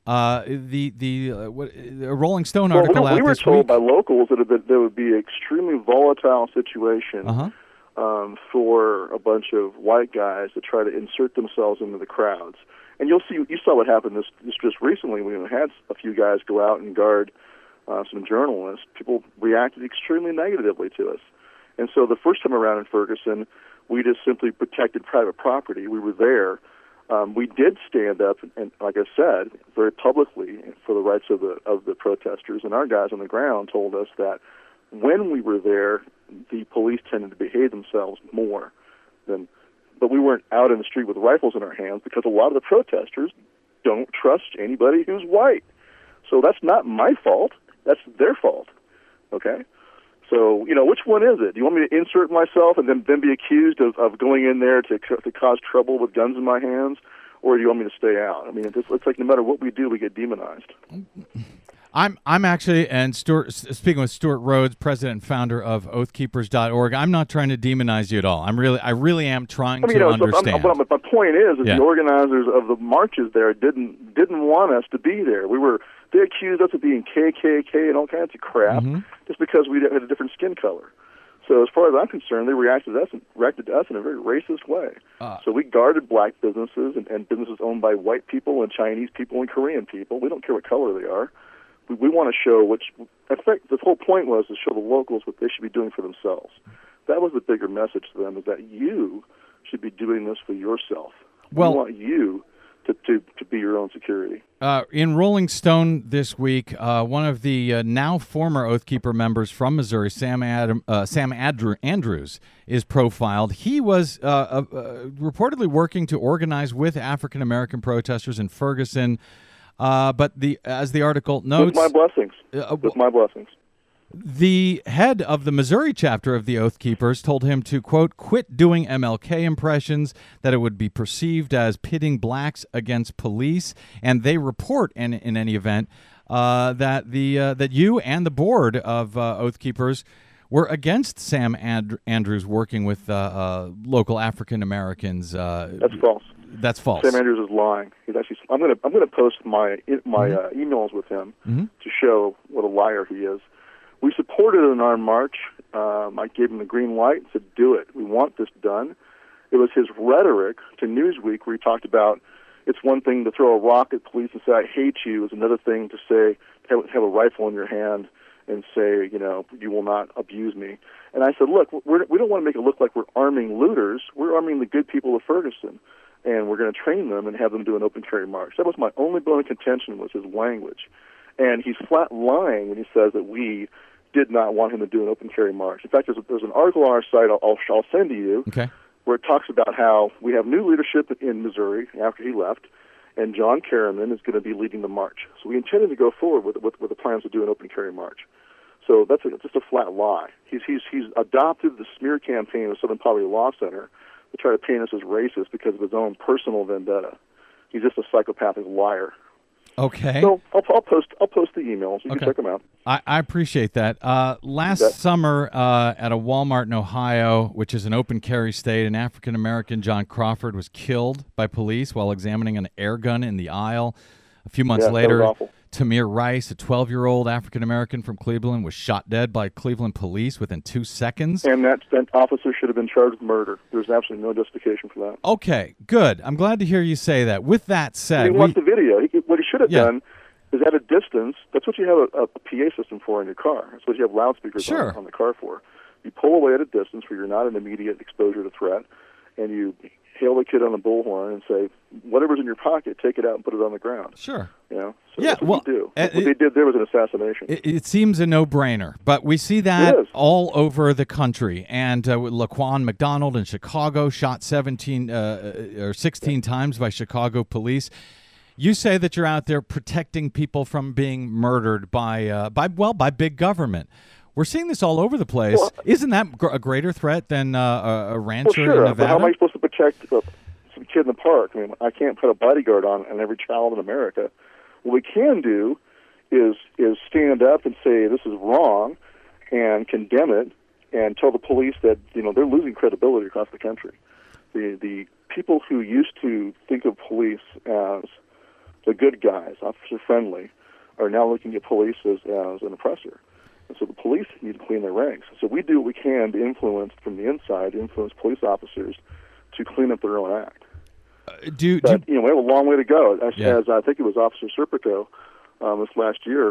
Speaker 2: A Rolling Stone article out this week.
Speaker 11: We were told by locals that there would be an extremely volatile situation for a bunch of white guys to try to insert themselves into the crowds. And you saw what happened this just recently when we had a few guys go out and guard some journalists. People reacted extremely negatively to us. And so the first time around in Ferguson, we just simply protected private property. We were there. We did stand up, and like I said, very publicly for the rights of the protesters. And our guys on the ground told us that when we were there, the police tended to behave themselves more but we weren't out in the street with rifles in our hands because a lot of the protesters don't trust anybody who's white. So that's not my fault. That's their fault. Okay? So, which one is it? Do you want me to insert myself and then be accused of going in there to cause trouble with guns in my hands? Or do you want me to stay out? I mean, it's like no matter what we do, we get demonized.
Speaker 2: I'm actually, and speaking with Stuart Rhodes, president and founder of oathkeepers.org, I'm not trying to demonize you at all. I really am trying to understand.
Speaker 11: My point is the organizers of the marches there didn't want us to be there. They accused us of being KKK and all kinds of crap just because we had a different skin color. So as far as I'm concerned, they reacted to us in a very racist way. So we guarded black businesses and businesses owned by white people and Chinese people and Korean people. We don't care what color they are. We want to show in fact, the whole point was to show the locals what they should be doing for themselves. That was the bigger message to them, is that you should be doing this for yourself.
Speaker 2: Well,
Speaker 11: we want you to be your own security.
Speaker 2: In Rolling Stone this week, one of the now former Oath Keeper members from Missouri, Sam Andrews, is profiled. He was reportedly working to organize with African American protesters in Ferguson, but as the article notes,
Speaker 11: with my blessings. With my blessings.
Speaker 2: The head of the Missouri chapter of the Oath Keepers told him to, quote, quit doing MLK impressions, that it would be perceived as pitting blacks against police. And they report, in any event, that you and the board of Oath Keepers were against Sam Andrews working with local African Americans.
Speaker 11: That's false.
Speaker 2: That's false.
Speaker 11: Sam Andrews is lying. He's actually. I'm going to post my emails with him to show what a liar he is. We supported an armed march. I gave him the green light and said, do it. We want this done. It was his rhetoric to Newsweek where he talked about it's one thing to throw a rock at police and say, I hate you. It's another thing to say, have a rifle in your hand and say, you will not abuse me. And I said, look, we don't want to make it look like we're arming looters. We're arming the good people of Ferguson, and we're going to train them and have them do an open carry march. That was my only bone of contention was his language. And he's flat lying when he says that we did not want him to do an open carry march. In fact, there's an article on our site I'll send to you where it talks about how we have new leadership in Missouri after he left, and John Kerriman is going to be leading the march. So we intended to go forward with the plans to do an open carry march. So that's just a flat lie. He's adopted the smear campaign of Southern Poverty Law Center to try to paint us as racist because of his own personal vendetta. He's just a psychopathic liar.
Speaker 2: Okay.
Speaker 11: So I'll post the emails. You can check them out.
Speaker 2: I appreciate that. Last summer at a Walmart in Ohio, which is an open carry state, an African-American, John Crawford, was killed by police while examining an air gun in the aisle. A few months later, Tamir Rice, a 12-year-old African-American from Cleveland, was shot dead by Cleveland police within 2 seconds.
Speaker 11: And that officer should have been charged with murder. There's absolutely no justification for that.
Speaker 2: Okay, good. I'm glad to hear you say that. With that said...
Speaker 11: Watch the video. What he should have done is at a distance, that's what you have a PA system for in your car. That's what you have loudspeakers on the car for. You pull away at a distance where you're not in immediate exposure to threat, and you hail the kid on the bullhorn and say, whatever's in your pocket, take it out and put it on the ground.
Speaker 2: Sure.
Speaker 11: So that's what you do. What they did there was an assassination.
Speaker 2: It seems a no-brainer, but we see that all over the country. And Laquan McDonald in Chicago shot 16 times by Chicago police. You say that you're out there protecting people from being murdered by big government. We're seeing this all over the place. Well, isn't that a greater threat than a rancher in Nevada?
Speaker 11: But how am I supposed to protect some kid in the park? I mean, I can't put a bodyguard on every child in America. What we can do is stand up and say this is wrong and condemn it and tell the police that they're losing credibility across the country. The people who used to think of police as the good guys, officer friendly, are now looking at police as an oppressor. And so the police need to clean their ranks. So we do what we can to influence from the inside, to influence police officers to clean up their own act. We have a long way to go. As I think it was Officer Serpico this last year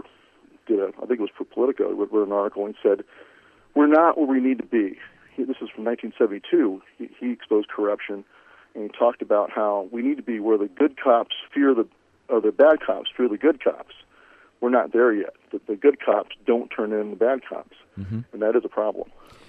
Speaker 11: I think it was for Politico, wrote an article and said, we're not where we need to be. This is from 1972. He exposed corruption, and he talked about how we need to be where the good cops the bad cops fear the good cops. We're not there yet. The good cops don't turn in the bad cops, and that is a problem.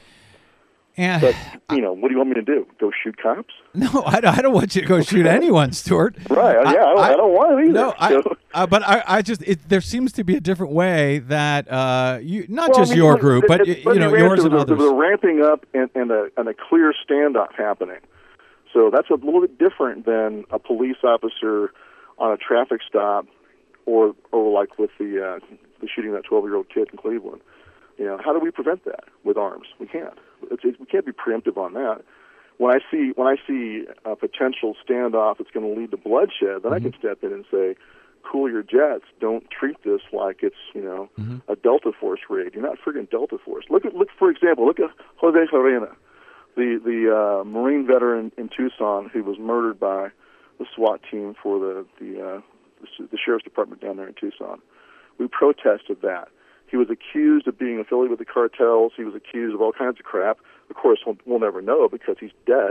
Speaker 2: And
Speaker 11: but what do you want me to do? Go shoot cops?
Speaker 2: No, I don't want you to go shoot anyone, Stuart.
Speaker 11: Right? I don't want to either.
Speaker 2: No, but I just there seems to be a different way that your group, but yours and others.
Speaker 11: There's a ramping up and a clear standoff happening. So that's a little bit different than a police officer on a traffic stop, or like with the shooting of that 12-year-old kid in Cleveland. How do we prevent that with arms? We can't. We can't be preemptive on that. When I see a potential standoff that's going to lead to bloodshed, then I can step in and say, cool your jets. Don't treat this like it's a Delta Force raid. You're not friggin' Delta Force. Look for example, look at Jose Lorena, the Marine veteran in Tucson who was murdered by the SWAT team for the sheriff's department down there in Tucson. We protested that. He was accused of being affiliated with the cartels. He was accused of all kinds of crap. Of course, we'll never know because he's dead.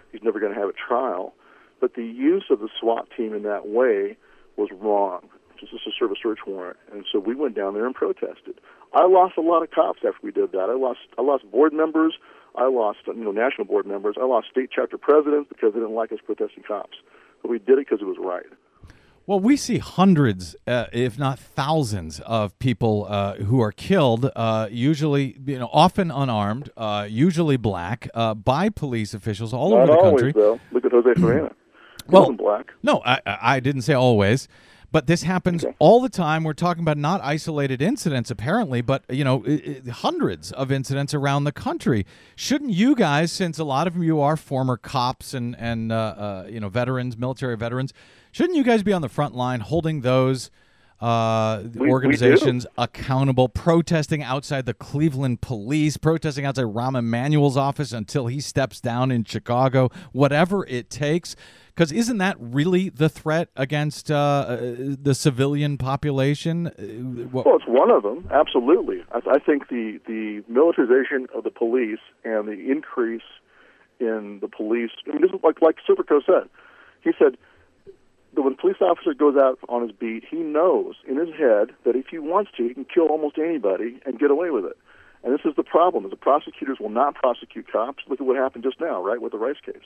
Speaker 11: he's never going to have a trial. But the use of the SWAT team in that way was wrong, just to serve a search warrant. And so we went down there and protested. I lost a lot of cops after we did that. I lost board members. I lost national board members. I lost state chapter presidents because they didn't like us protesting cops. But we did it because it was right.
Speaker 2: Well, we see hundreds, if not thousands, of people who are killed, usually, often unarmed, usually black, by police officials all over the country.
Speaker 11: Not always, though. Look at Jose Farina. He wasn't black.
Speaker 2: No, I didn't say always. But this happens all the time. We're talking about not isolated incidents, apparently, but, hundreds of incidents around the country. Shouldn't you guys, since a lot of you are former cops and veterans, military veterans, shouldn't you guys be on the front line holding those organizations accountable, protesting outside the Cleveland police, protesting outside Rahm Emanuel's office until he steps down in Chicago, whatever it takes? Because isn't that really the threat against the civilian population?
Speaker 11: Well, it's one of them, absolutely. I think the militarization of the police and the increase in the police, this is like Serpico said. He said that when a police officer goes out on his beat, he knows in his head that if he wants to, he can kill almost anybody and get away with it. And this is the problem, is the prosecutors will not prosecute cops. Look at what happened just now, right, with the Rice case.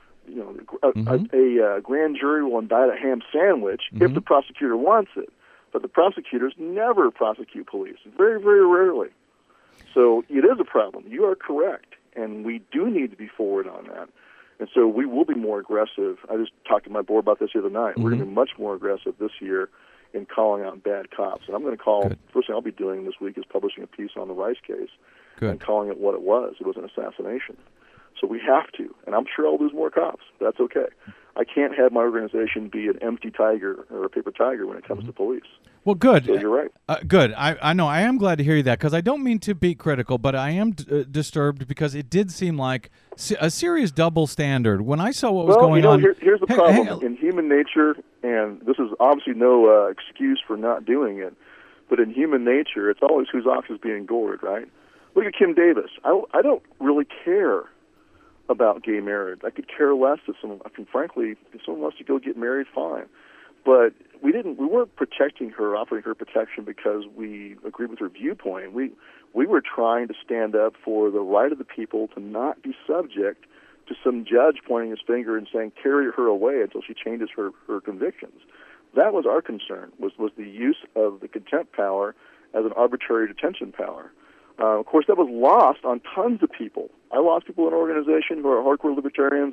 Speaker 11: A grand jury will indict a ham sandwich if the prosecutor wants it. But the prosecutors never prosecute police, very, very rarely. So it is a problem. You are correct, and we do need to be forward on that. And so we will be more aggressive. I just talked to my board about this the other night. We're going to be much more aggressive this year in calling out bad cops. And I'm going to call, first thing I'll be doing this week is publishing a piece on the Rice case and calling it what it was. It was an assassination. So we have to, and I'm sure I'll lose more cops. That's okay. I can't have my organization be an empty tiger or a paper tiger when it comes to police.
Speaker 2: Well, good.
Speaker 11: So you're right.
Speaker 2: Good. I know. I am glad to hear you that, because I don't mean to be critical, but I am disturbed because it did seem like a serious double standard. When I saw what was going on...
Speaker 11: Here's the problem. In human nature, and this is obviously no excuse for not doing it, but in human nature, it's always whose ox is being gored, right? Look at Kim Davis. I don't really care about gay marriage. I could care less if someone wants to go get married, fine. But we weren't protecting her, offering her protection because we agreed with her viewpoint. We were trying to stand up for the right of the people to not be subject to some judge pointing his finger and saying, carry her away until she changes her convictions. That was our concern, was the use of the contempt power as an arbitrary detention power. Of course, that was lost on tons of people. I lost people in an organization who are hardcore libertarians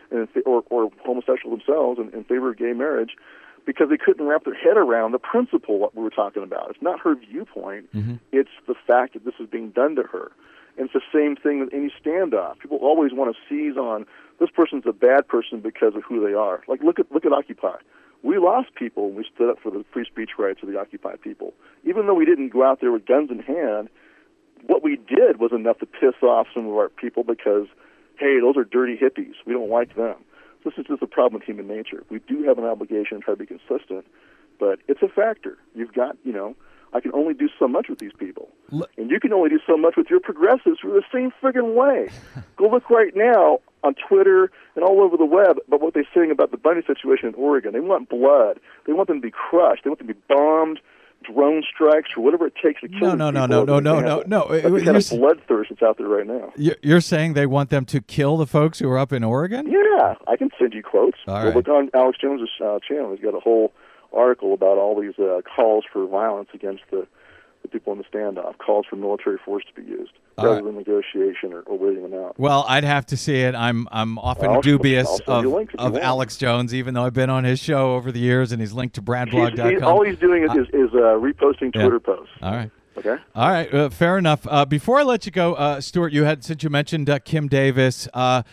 Speaker 11: or homosexual themselves in favor of gay marriage because they couldn't wrap their head around the principle what we were talking about. It's not her viewpoint. It's the fact that this is being done to her. And it's the same thing with any standoff. People always want to seize on this person's a bad person because of who they are. Like, look at Occupy. We lost people when we stood up for the free speech rights of the Occupy people. Even though we didn't go out there with guns in hand, what we did was enough to piss off some of our people because, hey, those are dirty hippies. We don't like them. This is just a problem with human nature. We do have an obligation to try to be consistent, but it's a factor. You've got, I can only do so much with these people. And you can only do so much with your progressives who are the same friggin' way. Go look right now on Twitter and all over the web about what they're saying about the Bundy situation in Oregon. They want blood. They want them to be crushed. They want them to be bombed, drone strikes, or whatever it takes to kill people.
Speaker 2: No.
Speaker 11: That's the kind of bloodthirst that's out there right now.
Speaker 2: You're saying they want them to kill the folks who are up in Oregon?
Speaker 11: Yeah, I can send you quotes.
Speaker 2: All right.
Speaker 11: Look on Alex Jones' channel. He's got a whole article about all these calls for violence against the people in the standoff, calls for military force to be used rather than negotiation or waiting them out.
Speaker 2: Well, I'd have to see it. I'm often dubious of Alex Jones, even though I've been on his show over the years, and he's linked to bradblog.com.
Speaker 11: All he's doing is reposting Twitter posts.
Speaker 2: All right.
Speaker 11: Okay.
Speaker 2: All right. Fair enough. Before I let you go, Stuart, since you mentioned Kim Davis,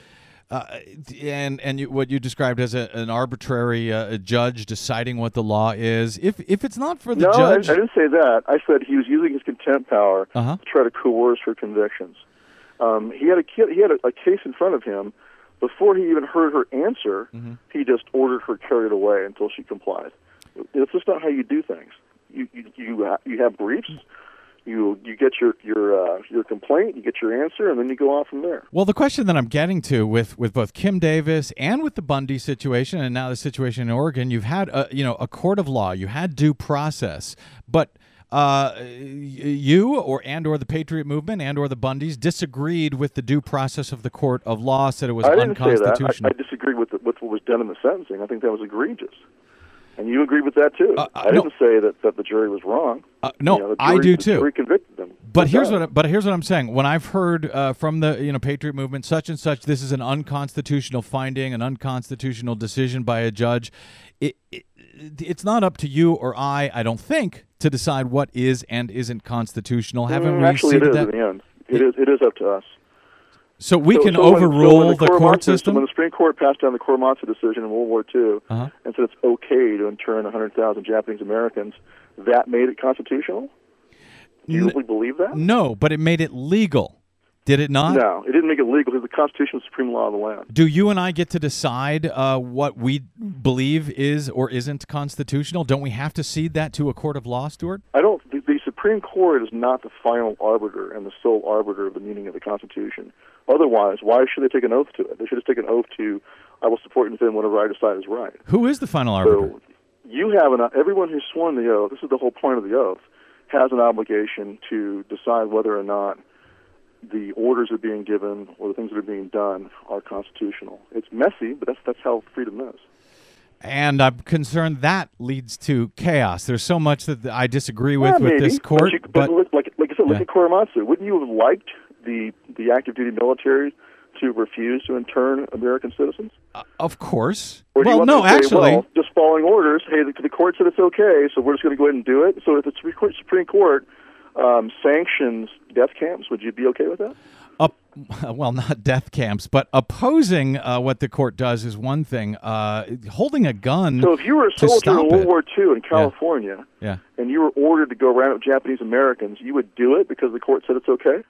Speaker 2: and what you described as an arbitrary judge deciding what the law is. If it's not for the judge,
Speaker 11: I didn't say that. I said he was using his contempt power to try to coerce her convictions. He had a case in front of him. Before he even heard her answer, he just ordered her carried away until she complied. It's just not how you do things. You have briefs. You get your complaint, you get your answer, and then you go on from there.
Speaker 2: Well, the question that I'm getting to with both Kim Davis and with the Bundy situation, and now the situation in Oregon, you've had a court of law, you had due process, but you or the Patriot Movement and or the Bundys disagreed with the due process of the court of law, said it was unconstitutional.
Speaker 11: Say that. I disagreed with what was done in the sentencing. I think that was egregious. And you agreed with that too. I didn't say that the jury was wrong.
Speaker 2: I do too.
Speaker 11: The jury convicted them.
Speaker 2: But here's what I'm saying. When I've heard from the Patriot Movement, such and such, this is an unconstitutional finding, an unconstitutional decision by a judge. It's not up to you or I don't think, to decide what is and isn't constitutional. Haven't we
Speaker 11: actually, it is
Speaker 2: that?
Speaker 11: In the end. It is up to us.
Speaker 2: So we can overrule the court system?
Speaker 11: When the Supreme Court passed down the Korematsu decision in World War II and said it's okay to intern 100,000 Japanese Americans, that made it constitutional? Do you really believe that?
Speaker 2: No, but it made it legal. Did it not?
Speaker 11: No, it didn't make it legal because the Constitution is the supreme law of the land.
Speaker 2: Do you and I get to decide what we believe is or isn't constitutional? Don't we have to cede that to a court of law, Stuart?
Speaker 11: I don't. The Supreme Court is not the final arbiter and the sole arbiter of the meaning of the Constitution. Otherwise, why should they take an oath to it? They should just take an oath to, I will support and defend whatever I decide is right.
Speaker 2: Who is the final arbiter?
Speaker 11: So you have everyone who's sworn the oath, this is the whole point of the oath, has an obligation to decide whether or not the orders that are being given or the things that are being done are constitutional. It's messy, but that's how freedom is.
Speaker 2: And I'm concerned that leads to chaos. There's so much that I disagree with this court.
Speaker 11: But like I said, look at Korematsu. Wouldn't you have liked the active duty military to refuse to intern American citizens?
Speaker 2: Of course.
Speaker 11: Or do you want
Speaker 2: no,
Speaker 11: to say,
Speaker 2: actually,
Speaker 11: well, just following orders. Hey, the court said it's okay, so we're just going to go ahead and do it. So if the Supreme Court sanctions death camps, would you be okay with that?
Speaker 2: Well, not death camps, but opposing what the court does is one thing. Holding a gun.
Speaker 11: So if you were a soldier in World War II in California, and you were ordered to go round up Japanese Americans, you would do it because the court said it's okay?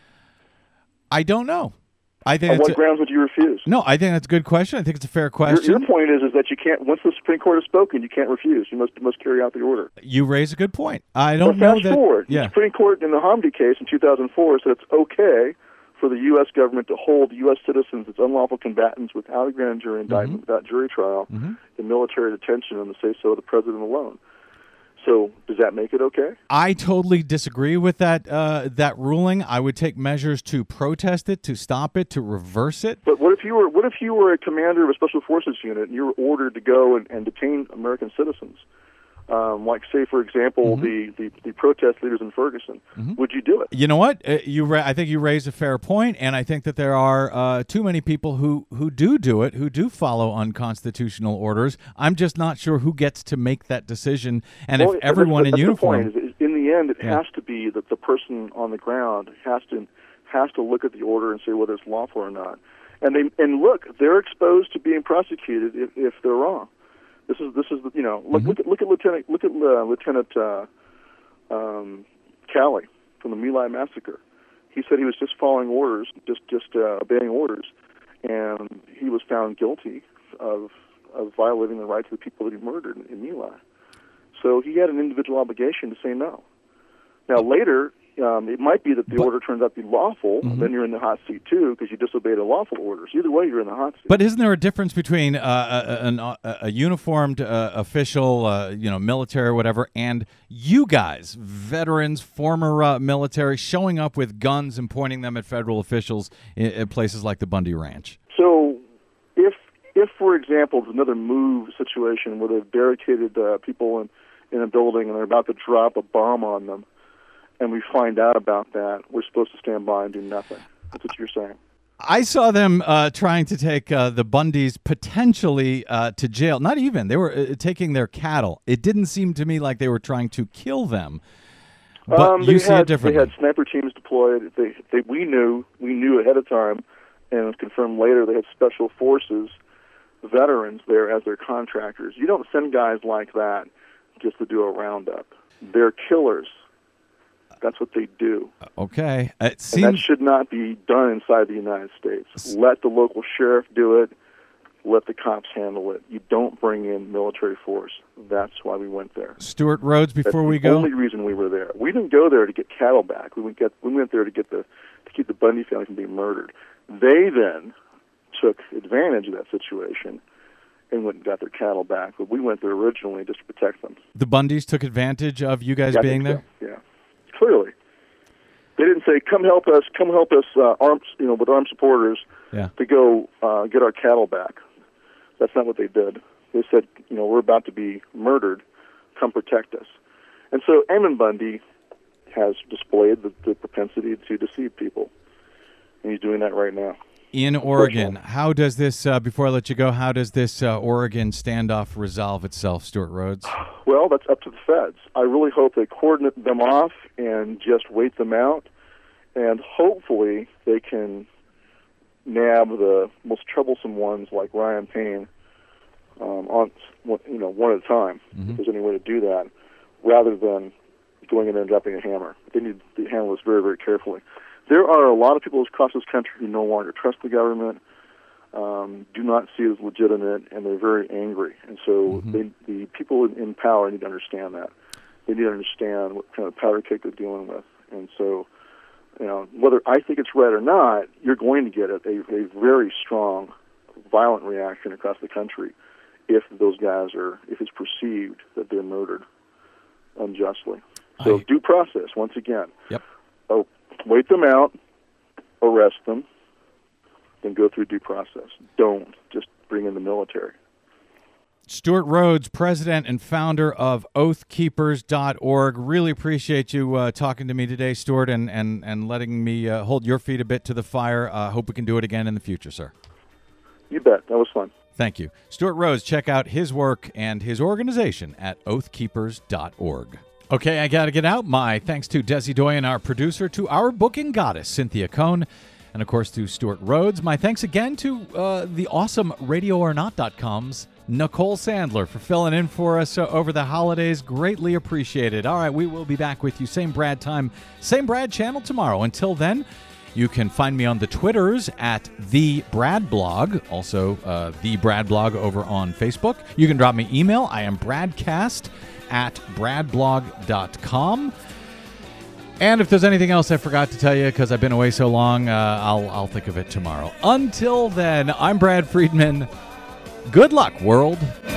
Speaker 2: I don't know. I think
Speaker 11: on what grounds would you refuse?
Speaker 2: No, I think that's a good question. I think it's a fair question.
Speaker 11: Your point is that you can't. Once the Supreme Court has spoken, you can't refuse. You must carry out the order.
Speaker 2: You raise a good point. I don't know that.
Speaker 11: Fast forward. The Supreme Court in the Hamdi case in 2004 said it's okay for the U.S. government to hold U.S. citizens as unlawful combatants without a grand jury indictment, without jury trial, in military detention on the say-so of the president alone. So does that make it okay?
Speaker 2: I totally disagree with that ruling. I would take measures to protest it, to stop it, to reverse it.
Speaker 11: But what if you were a commander of a special forces unit and you were ordered to go and detain American citizens? Like, say, for example, the protest leaders in Ferguson. Would you do it?
Speaker 2: You know what? I think you raise a fair point, and I think that there are too many people who do it, who do follow unconstitutional orders. I'm just not sure who gets to make that decision, and if everyone in uniform.
Speaker 11: The point is, in the end, it has to be that the person on the ground has to look at the order and say whether it's lawful or not. And look, they're exposed to being prosecuted if they're wrong. This is look at Lieutenant Calley from the My Lai massacre. He said he was just following orders, just obeying orders, and he was found guilty of violating the rights of the people that he murdered in My Lai. So he had an individual obligation to say no. Now later, it might be that the order turns out to be lawful, then you're in the hot seat too because you disobeyed a lawful order. So either way, you're in the hot seat.
Speaker 2: But isn't there a difference between a uniformed official, military or whatever, and you guys, veterans, former military, showing up with guns and pointing them at federal officials at places like the Bundy Ranch?
Speaker 11: So if for example, there's another MOVE situation where they've barricaded people in a building and they're about to drop a bomb on them, and we find out about that, we're supposed to stand by and do nothing. That's what you're saying.
Speaker 2: I saw them trying to take the Bundys potentially to jail. Not even. They were taking their cattle. It didn't seem to me like they were trying to kill them. But you see it differently.
Speaker 11: They had sniper teams deployed. We knew ahead of time, and it was confirmed later, they had special forces, veterans there as their contractors. You don't send guys like that just to do a roundup. They're killers. That's what they do.
Speaker 2: Okay.
Speaker 11: And that should not be done inside the United States. Let the local sheriff do it. let the cops handle it. You don't bring in military force. That's why we went there.
Speaker 2: Stuart Rhodes, before we
Speaker 11: That's the
Speaker 2: go.
Speaker 11: only reason we were there. We didn't go there to get cattle back. We went there to keep the Bundy family from being murdered. They then took advantage of that situation and went and got their cattle back. But we went there originally just to protect them.
Speaker 2: The Bundys took advantage of you guys
Speaker 11: Yeah, I
Speaker 2: being
Speaker 11: think
Speaker 2: there?
Speaker 11: so. Yeah, clearly. They didn't say, come help us, armed, with armed supporters to go get our cattle back. That's not what they did. They said, we're about to be murdered. Come protect us. And so Ammon Bundy has displayed the propensity to deceive people. And he's doing that right now.
Speaker 2: In Oregon, how does this, before I let you go, how does this Oregon standoff resolve itself, Stuart Rhodes?
Speaker 11: Well, that's up to the feds. I really hope they coordinate them off and just wait them out. And hopefully they can nab the most troublesome ones like Ryan Payne one at a time, if there's any way to do that, rather than going in there and dropping a hammer. They need to handle this very, very carefully. There are a lot of people across this country who no longer trust the government, do not see it as legitimate, and they're very angry. And so the people in power need to understand that. They need to understand what kind of powder cake they're dealing with. And so, whether I think it's right or not, you're going to get a very strong, violent reaction across the country if those guys if it's perceived that they're murdered unjustly. So due process, once again.
Speaker 2: Yep.
Speaker 11: Wait them out, arrest them, then go through due process. Don't just bring in the military.
Speaker 2: Stuart Rhodes, president and founder of oathkeepers.org. Really appreciate you talking to me today, Stuart, and letting me hold your feet a bit to the fire. Hope we can do it again in the future, sir.
Speaker 11: You bet. That was fun.
Speaker 2: Thank you. Stuart Rhodes, check out his work and his organization at oathkeepers.org. Okay, I got to get out. My thanks to Desi Doyen, our producer, to our booking goddess, Cynthia Cohn, and, of course, to Stuart Rhodes. My thanks again to the awesome RadioOrNot.com's Nicole Sandler for filling in for us over the holidays. Greatly appreciated. All right, we will be back with you same Brad time, same Brad channel tomorrow. Until then, you can find me on the Twitters at The Brad Blog, also The Brad Blog over on Facebook. You can drop me email. I am bradcast@bradblog.com. And if there's anything else I forgot to tell you because I've been away so long, I'll think of it tomorrow. Until then, I'm Brad Friedman. Good luck, world.